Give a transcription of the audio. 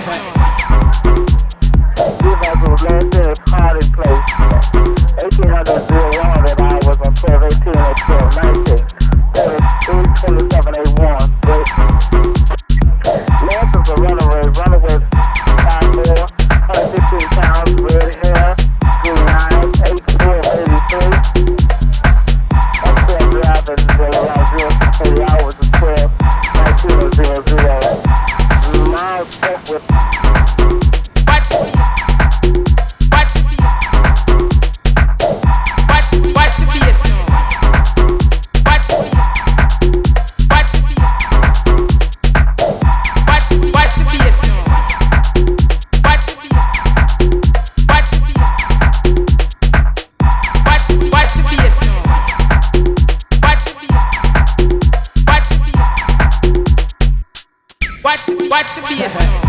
bass now. Give us a legendary party place. 1801 and I was on 1218 or 1219. 32781. Great. Lance is a runaway. Runaway 5'4", 115 pounds, red hair, green eyes, 8483. I'm still driving around 0 hours of 12, 1900. Miles spent with Watch the bass now. Watch the bass. Watch the bass now.